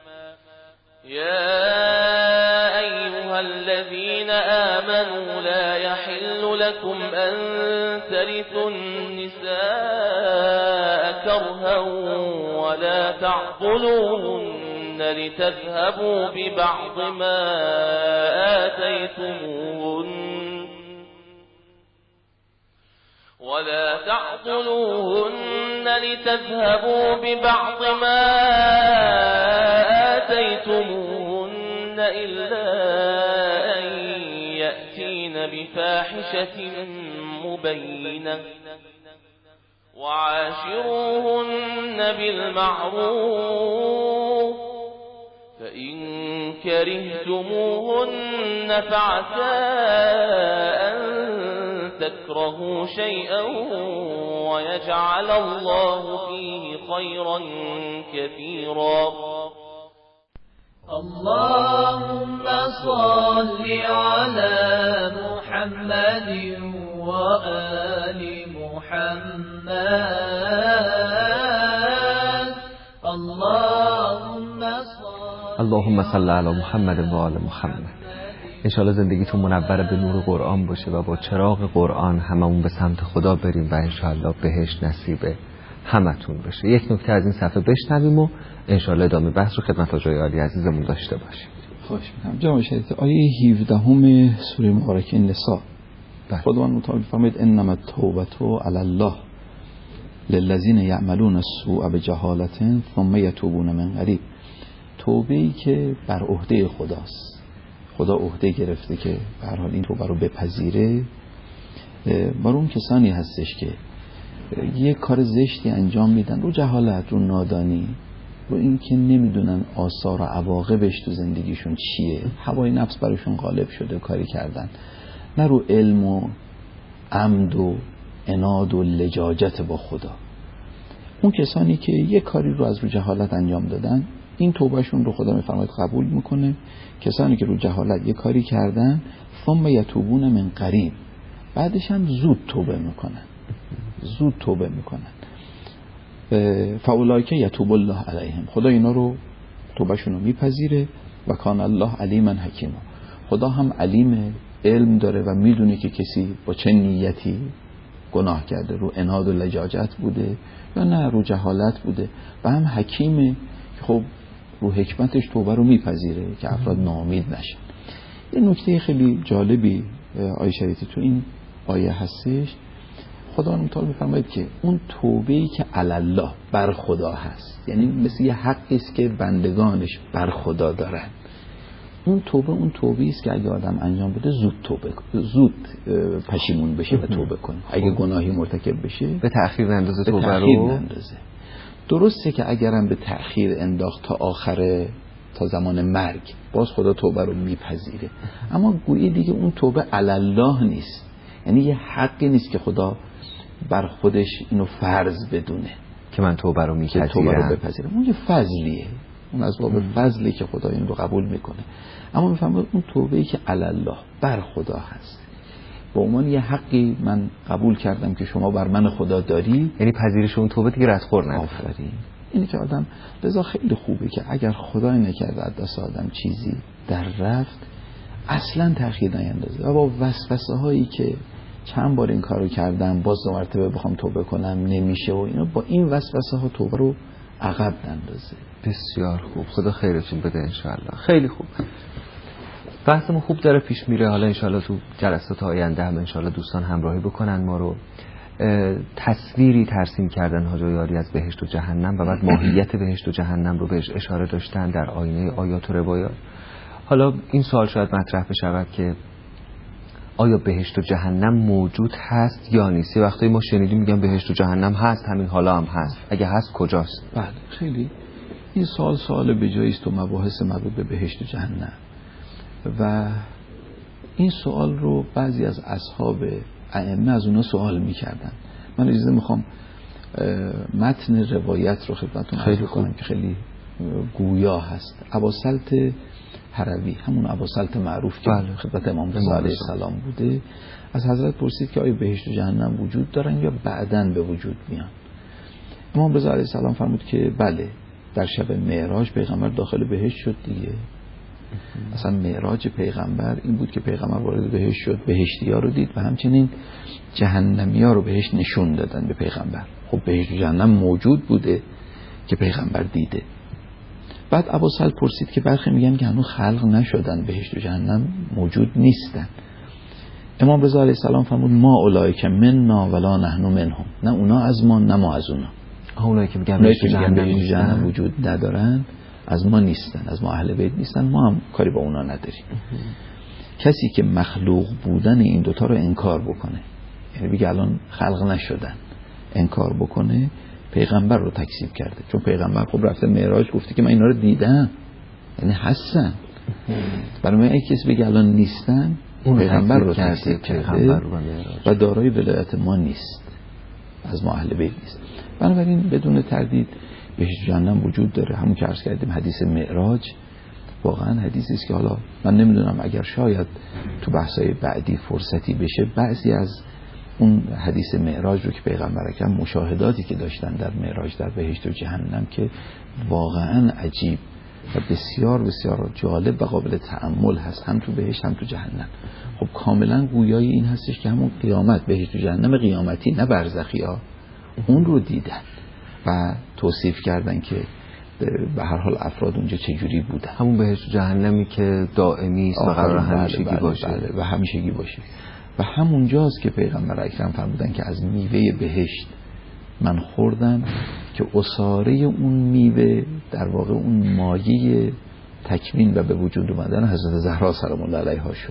يا أيها الذين آمنوا لا يحل لكم أن ترثوا النساء كرها ولا تعضلوهن لتذهبوا ببعض ما آتيتموهن ولا تعضلوهن لتذهبوا ببعض ما آتيتموهن إلا أن يأتين بفاحشة مبينة وعاشروهن بالمعروف فإن كرهتموهن فعسى أن تكرهوا شيئا ويجعل الله فيه خيرا كثيرا اللهم صل على محمد وآل محمد اللهم صل اللهم صل علی محمد و آل محمد. انشاءالله زندگیتون منور به نور قرآن باشه و با چراغ قرآن هممون به سمت خدا بریم و انشاءالله بهشت نصیب همتون بشه. یک نکته از این صفحه بشنویم و انشاءالله ادامه بحث رو خدمت آقای عالی عزیزمون داشته باشیم. خوش می‌کنم. جناب شریف آیه هفده هم سوره مبارکه نساء خداوند متعال فرمود انما التوبه علی الله للذین یعملون السوء بجهالة ثم یتوبون من قریب. توبه‌ای که بر عهده خداست، خدا عهده گرفته که به هر حال این توبه رو بپذیره. بر اون کسانی هستش که یه کار زشتی انجام میدن رو جهالت، رو نادانی، رو این که نمیدونن آثار و عواقبش تو زندگیشون چیه، هوای نفس براشون غالب شده کاری کردن، نه رو علم و عمد و عناد و لجاجت با خدا. اون کسانی که یه کاری رو از رو جهالت انجام دادن، این توبهشون رو خدا میفرماید قبول میکنه. کسانی که رو جهالت یه کاری کردن ثم یتوبون من قریب، بعدش هم زود توبه میکنن، زود توبه میکنن. فاولئک یتوب الله علیهم، خدا اینا رو توبهشون رو میپذیره. و کان الله علیما حکیما، خدا هم علیم، علم داره و میدونه که کسی با چه نیتی گناه کرده، رو عناد و لجاجت بوده یا نه رو جهالت بوده، و هم حکیمه که خب رو حکمتش توبه رو میپذیره که افراد ناامید نشن. یه نکته خیلی جالبی آیه شریعتی تو این آیه هستش. خدا متعال میفرماید که اون توبه‌ای که علی الله بر خدا هست، یعنی مثل یه حقی است که بندگانش بر خدا دارن. اون توبه اون توبه‌ای است که اگه آدم انجام بده زود توبه زود پشیمون بشه و توبه کنه. اگه گناهی مرتکب بشه به تأخیر نندازه توبه رو نندازه. درسته که اگرم به تأخیر انداخت تا آخر، تا زمان مرگ، باز خدا توبه رو میپذیره. اما گویی دیگه اون توبه علی الله نیست، یعنی یه حقی نیست که خدا بر خودش اینو فرض بدونه که من توبه رو میپذیرم، توبه رو بپذیرم. اون یه فضلیه، اون از باب فضلی که خدا این رو قبول میکنه. اما میفهمید اون توبه‌ای که علی الله بر خدا هست، به عنوان یه حقی من قبول کردم که شما بر من خدا داری، یعنی پذیرش اون توبه دیگه ردخور نمیشه. آفرین. اینه که آدم لذا خیلی خوبه که اگر خدای نکرده از دست آدم چیزی در رفت، اصلا تأخیر نیندازه و با وسوسه هایی که چند بار این کارو کردم باز دو مرتبه بخوام توبه کنم نمیشه و اینا، با این وسوسه ها توبه رو عقب نندازه. بسیار خوب، خدا خیرتون بده انشاءالله. خیلی خوب، بحثمون خوب داره پیش میره. حالا انشاءالله تو جلسات آینده هم انشاءالله دوستان همراهی بکنن ما رو. تصویری ترسیم کردن حاج یاری از بهشت و جهنم و بعد ماهیت بهشت و جهنم رو بهش اشاره داشتن در آینه آیات و روایات. حالا این سوال شاید مطرح بشود که آیا بهشت و جهنم موجود هست یا نیست؟ یه وقتایی ما شنیدیم میگن بهشت و جهنم هست، همین حالا هم هست. اگه هست کجاست؟ بله، خیلی این سوال سوال به جایی است و مباحث مربوط به بهشت و جهنم، و این سوال رو بعضی از اصحاب ائمه از اونا سوال میکردن. من اجازه میخوام متن روایت رو خدمتتون عرض کنم که خیلی گویا هست. ابوسلط هروی، همون ابوسلط معروف که بله. خدمت امام رضا علیه السلام بوده، از حضرت پرسید که آیا بهشت و جهنم وجود دارن یا بعداً به وجود میان؟ امام رضا علیه السلام فرمود که بله، در شب معراج پیغمبر داخل بهشت شد دیگه. اصلا معراج پیغمبر این بود که پیغمبر وارد بهشت شد، بهشتی‌ها رو دید و همچنین جهنمی‌ها رو بهشت نشون دادن به پیغمبر. خب بهشت و جهنم موجود بوده که پیغمبر دیده. بعد ابوسلط پرسید که برخی میگن که هنوز خلق نشدن، بهشت و جهنم موجود نیستن. امام رضا علیه السلام فرمود ما اولئک منا ولا نحن منهم، نه اونا از ما نه ما از اونا. اونایی که میگن بهشت و جهنم وجود ندارن از ما نیستن، از ما اهل بیت نیستن، ما هم کاری با اونا نداریم. کسی که مخلوق بودن این دوتا رو انکار بکنه، یعنی بگه الان خلق نشدن، انکار بکنه، پیغمبر رو تکذیب کرده. چون پیغمبر خب رفته معراج گفته که من اینا رو دیدم، یعنی هستن. برای من یک کسی بگه الان نیستن، پیغمبر رو تکذیب کرده و دارای ولایت ما نیست، از ما اهل بیت نیست. بنابراین بدون تردید بهشت و جهنم وجود داره. همون که عرض کردیم حدیث معراج واقعا حدیثی است که حالا من نمیدونم اگر شاید تو بحث‌های بعدی فرصتی بشه بعضی از اون حدیث معراج رو که پیغمبر اکرم مشاهداتی که داشتن در معراج در بهشت و جهنم که واقعا عجیب و بسیار بسیار جالب و قابل تأمل هست، هم تو بهشت هم تو جهنم. خب کاملا گویای این هستش که همون قیامت، بهشت و جهنم قیامتی نه برزخی ها، اون رو دیدن و توصیف کردن که به هر حال افراد اونجا چجوری بودن. همون بهشت و جهنمی که دائمی است و قرار همیشگی بله باشه. بله و همیشگی باشه. و همونجاست که پیغمبر اکرم فرمودن که از میوه بهشت من خوردم که عصاره اون میوه در واقع اون مایه تکوین و به وجود اومدن حضرت زهرا سلام الله علیها شد.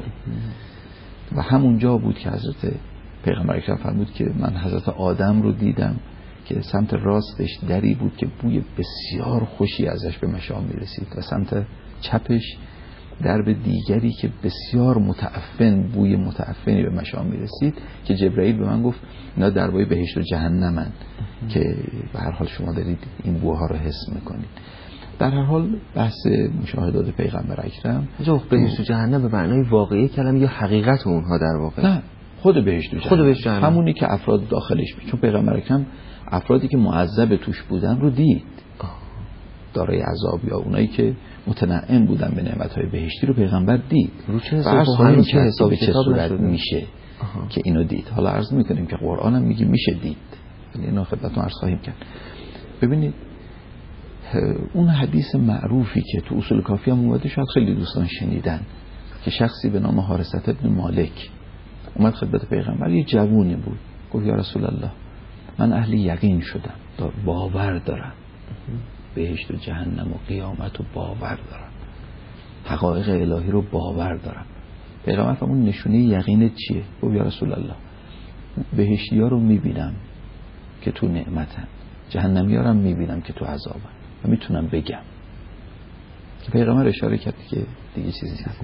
و همونجا بود که حضرت پیغمبر اکرم فرمود که من حضرت آدم رو دیدم که سمت راستش دری بود که بوی بسیار خوشی ازش به مشام میرسید و سمت چپش درب دیگری که بسیار متعفن، بوی متعفنی به مشام میرسید که جبرائیل به من گفت اینا دربای بهشت و جهنمن که به هر حال شما دارید این بوها رو حس میکنید. در هر حال بحث مشاهدات پیغمبر اکرم جو بهشت و جهنم به معنای واقعی کلمه یا حقیقت اونها در واقع؟ نه، خود بهشت و جهنم. خود بهشت و جهنم همونی که افراد داخلش می. چون پیغمبر اکرم افرادی که معذب توش بودن رو دید، دارای عذاب یا اونایی که متنعم بودن به نعمت‌های بهشتی رو پیغمبر دید. رو چه حساب به چه صورت میشه آها. که اینو دید. حالا عرض میکنیم که قرآن هم میگه میشه دید، ولی اینا خدمتتون عرض خواهیم کرد. ببینید اون حدیث معروفی که تو اصول کافی هم اومده شاید خیلی دوستان شنیدن که شخصی به نام حارثة ابن مالک اومد خدمت پیغمبر، یه جوونی بود، گفت یا رسول الله من اهل یقین شدم، باور دارم بهشت و جهنم و قیامت و باور دارم، حقایق الهی رو باور دارم. پیغمبر فرمود نشونه یقینت چیه؟ گفت یا رسول الله بهشتی ها رو میبینم که تو نعمتن، جهنمی ها رو میبینم که تو عذابن و میتونم بگم. که پیغمبر اشاره کرد که دیگه چیزی نگفت.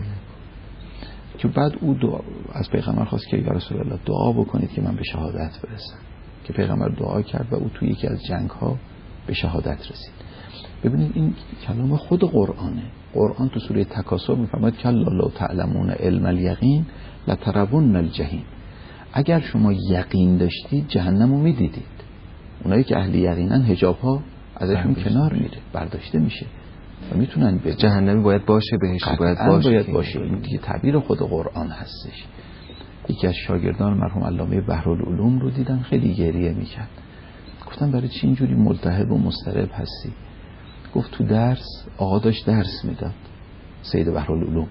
که بعد او دعا از پیغمبر خواست که یا رسول الله دعا بکنید که من به شهادت برسم. که پیغمبر دعا کرد و او توی یکی از جنگ ها به شهادت رسید. ببینید این کلام خود قرآنه. قرآن تو سوره تکاثر میفرماید کلا لو تعلمون علم الیقین لترون الجحیم. اگر شما یقین داشتید جهنم رو میدیدید. اونایی که اهل یقینن حجاب ها ازشون کنار میره، برداشته میشه و میتونن به جهنمی باید باشه، بهشتی باید باشه. باید باشه. این دیگه تعبیر خود قرآن هستش. یکی از شاگردان مرحوم علامه بحرالعلوم رو دیدم خیلی گریه میکرد. گفتم برای چی اینجوری ملتهب و مضطرب هستی؟ گفت تو درس آقا داشت درس میداد، سید بحرالعلوم،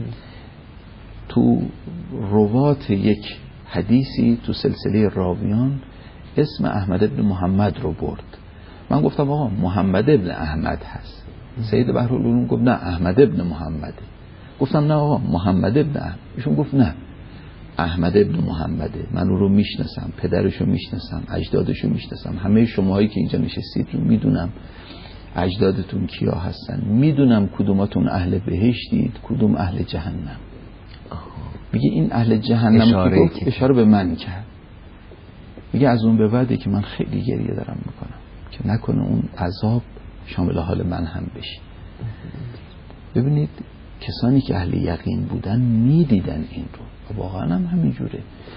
تو روات یک حدیثی تو سلسله راویان اسم احمد ابن محمد رو برد. من گفتم آقا محمد ابن احمد هست. سید بحرالعلوم گفت نه احمد ابن محمده. گفتم نه آقا محمد ابن احمد. ایشون گفت نه احمد ابن محمده، من او رو میشناسم، پدرشو میشناسم، اجدادشو میشناسم، همه شماهایی که اینجا نشستید رو میدونم اجدادتون کیا هستن، میدونم کدوماتون اهل بهشتید کدوم اهل جهنم. میگه این اهل جهنم اشاره, که اشاره به من کرد. میگه از اون به بعده که من خیلی گریه دارم میکنم که نکنه اون عذاب شامل حال من هم بشی. ببینید کسانی که اهل یقین بودن میدیدن این رو و واقعا هم همینجوره.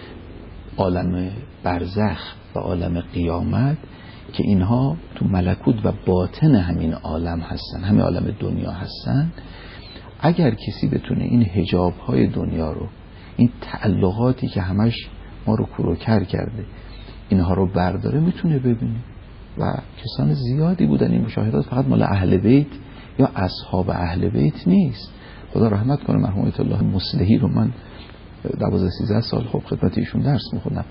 عالم برزخ و عالم قیامت که اینها تو ملکوت و باطن همین عالم هستن، همین عالم دنیا هستن، اگر کسی بتونه این حجاب های دنیا رو، این تعلقاتی که همش ما رو کروکر کرده، اینها رو برداره میتونه ببینه. و کسان زیادی بودن این مشاهدات، فقط مال اهل بیت یا اصحاب اهل بیت نیست. خدا رحمت کنه مرحوم آیت الله مصلحی رو من دوازده سیزده سال خب خدمت ایشون درس میخوندم.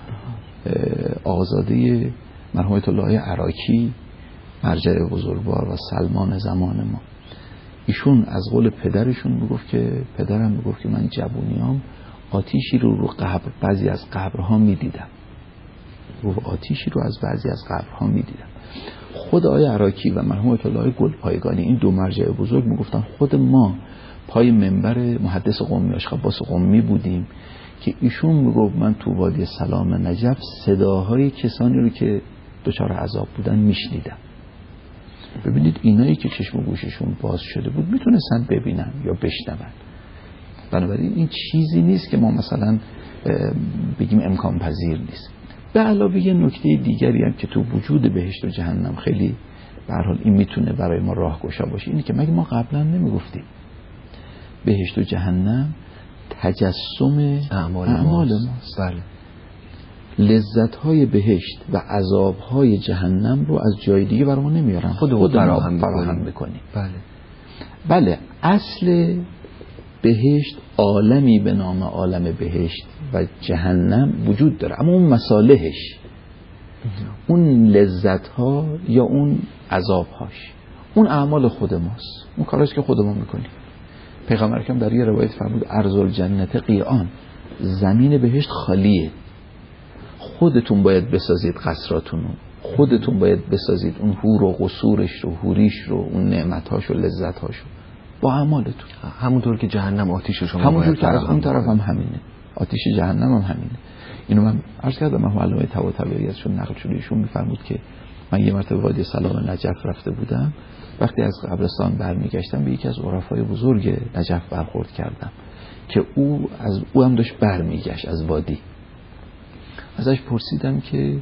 آقازاده مرحوم آیت الله عراکی، مرجع بزرگوار و سلمان زمان ما، ایشون از قول پدرشون میگفت که پدرم میگفت که من جوونیام آتیشی رو رو قبر بعضی از قبرها میدیدم، رو آتیشی رو از بعضی از قبرها میدیدم. خود آقای عراکی و مرحوم آیت الله گلپایگانی، این دو مرجع بزرگ میگفتن خود ما پای منبر محدث قمی اشخباس قمی بودیم که ایشون میگفت من تو وادی سلام نجف صداهای کسانی رو که دچار عذاب بودن میشنیدم. ببینید اینایی که چشم و گوششون باز شده بود میتونستن ببینن یا بشنون. بنابراین این چیزی نیست که ما مثلا بگیم امکان پذیر نیست. به علاوه یه نکته دیگری هم که تو وجود بهشت و جهنم خیلی به هر حال این میتونه برای ما راهگشا باشه، اینه که مگه ما قبلا نمیگفتیم بهشت و جهنم تجسم اعمال, اعمال ماست, ماست. بله. لذت‌های بهشت و عذاب‌های جهنم رو از جای دیگه برای ما نمیارن، خودمون فراهم فراهم می‌کنیم. بله. بله اصل بهشت عالمی به نام عالم بهشت و جهنم وجود داره، اما اون مصالحش، اون لذت‌ها یا اون عذاب‌هاش، اون اعمال خود ماست، اون کاراش که خودمون می‌کنیم. پیغمبر اکرم در یه روایت فرمود ارض الجنت قیعان، زمین بهشت خالیه، خودتون باید بسازید قصراتونو، خودتون باید بسازید اون حور و قصورش رو، حوریش رو، اون نعمتاش و لذتاش رو با اعمالتون. همونطور که جهنم آتیش شما همونطور که از اون طرف هم همینه، آتیش جهنم هم همینه. اینو من عرض کردم، من علامه طباطبایی ازشون نقل شده، ایشون میفرمود که من یه مرتبه وادی سلام نجف رفته بودم، وقتی از قبرستان برمیگشتم به یکی از عرفای بزرگ نجف برخورد کردم که او از او هم داشت برمیگشت از وادی. ازش پرسیدم که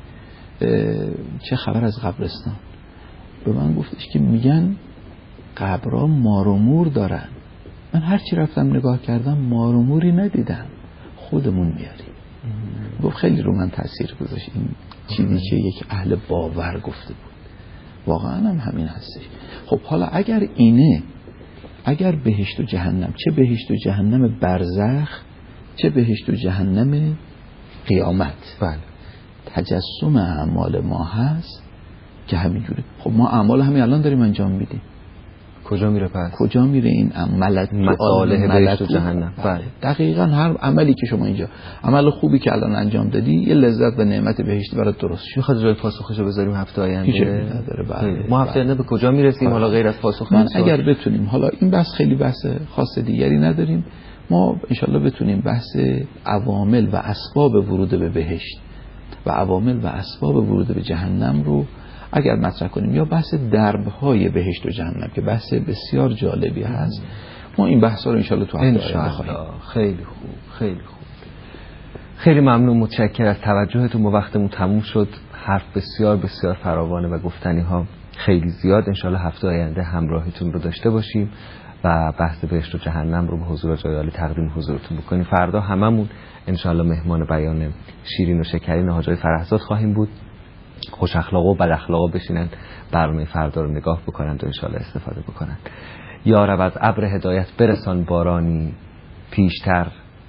چه خبر از قبرستان. به من گفتش که میگن قبرها مار و مور دارن. من هرچی رفتم نگاه کردم مار و موری ندیدم، خودمون میاریم. گفت خیلی رو من تاثیر گذاشت این چیزی که یک اهل باور گفته بود. واقعا هم همین هستش. خب حالا اگر اینه، اگر بهشت و جهنم، چه بهشت و جهنم برزخ چه بهشت و جهنم قیامت، بله، تجسم اعمال ما هست که همینجوره. خب ما اعمال همین الان داریم انجام میدیم، کجا میره پس؟ کجا میره این عملت مصالح بهشت و جهنم؟ بله. دقیقاً هر عملی که شما اینجا، عمل خوبی که الان انجام دادی، یه لذت و نعمت بهشت برات درست شد. میخواد جای پاسخشو بذاریم هفته آینده؟ هیچ نداره. بله. ما هفته آینده به کجا میرسیم؟ حالا غیر از پاسخ من اگر بتونیم، حالا این بحث خیلی بحث خاص دیگری نداریم، ما انشالله بتونیم بحث عوامل و اسباب ورود به بهشت و عوامل و اسباب ورود به جهنم رو اگر مطرح کنیم، یا بحث درب‌های بهشت و جهنم که بحث بسیار جالبی هست، ما این بحث رو انشالله تو هفته آینده خواهیم. خیلی خوب، خیلی خوب. خیلی ممنون، متشکرم از توجهتون. ما وقتمون تموم شد. حرف بسیار بسیار فراوانه و گفتنی ها خیلی زیاد. انشالله هفته آینده همراهیتون رو داشته باشیم و بحث بهشت و جهنم رو به حضور جای عالی تقدیم حضورتون بکنیم. فردا هممون انشالله مهمان بیان شیرین و شکرین حاجی فرهزاد خواهیم بود. خوش اخلاق و بد اخلاق بشینن برنامه فردا رو نگاه بکنن و انشالله استفاده بکنن. یا رب از ابر هدایت برسان بارانی، پیشتر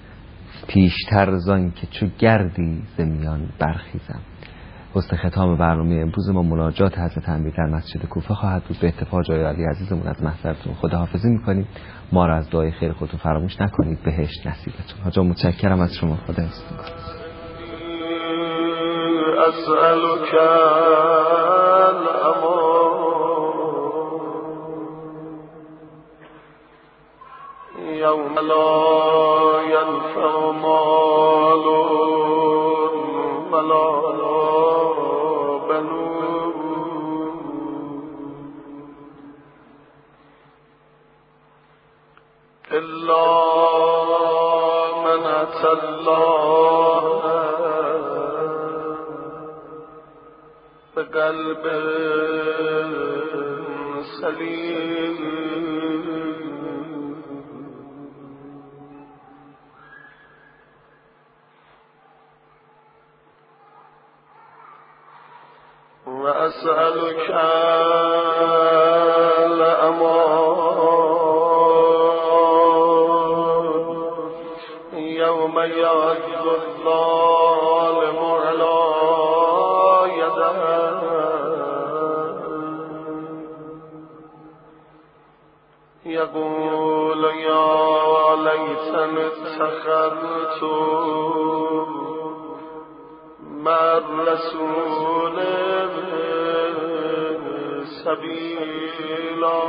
پیشتر زان که چو گردی ز میان برخیزم. حسن ختام برنامه امروز ما مناجات حضرت امیر در مسجد کوفه خواهد بود. به اتفاق جای علی عزیزمون از محضرتون خداحافظی میکنیم. ما را از دعای خیر خودتون فراموش نکنید. بهشت نصیبتون. حاجا متشکرم از شما. خدا حفظتون کنه. أسألك الأمان يوم لا ينفع مال ولا بنون به قلب سلیم و اسألك الامان یوم یعض الظالم علی یده یقول یا لیتنی اتخذت مع الرسول سبیلا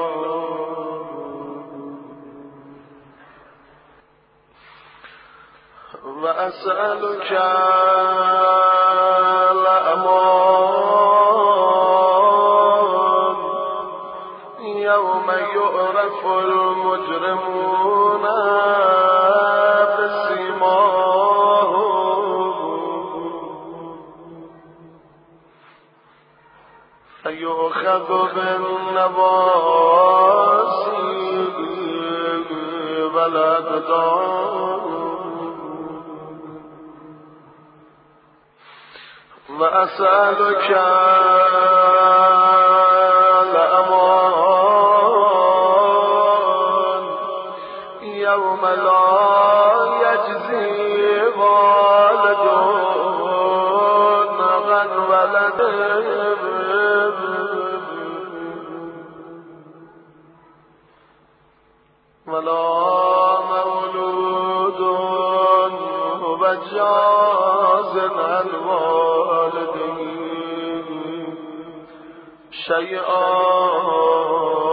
و اسألك الامان یوم یعرف المجرمون فيؤخذ بالنواصي والأقدام وأسألك الأمان يوم لا يجزي والد عن ولده ولا مولود هو جاز عن والده شيئا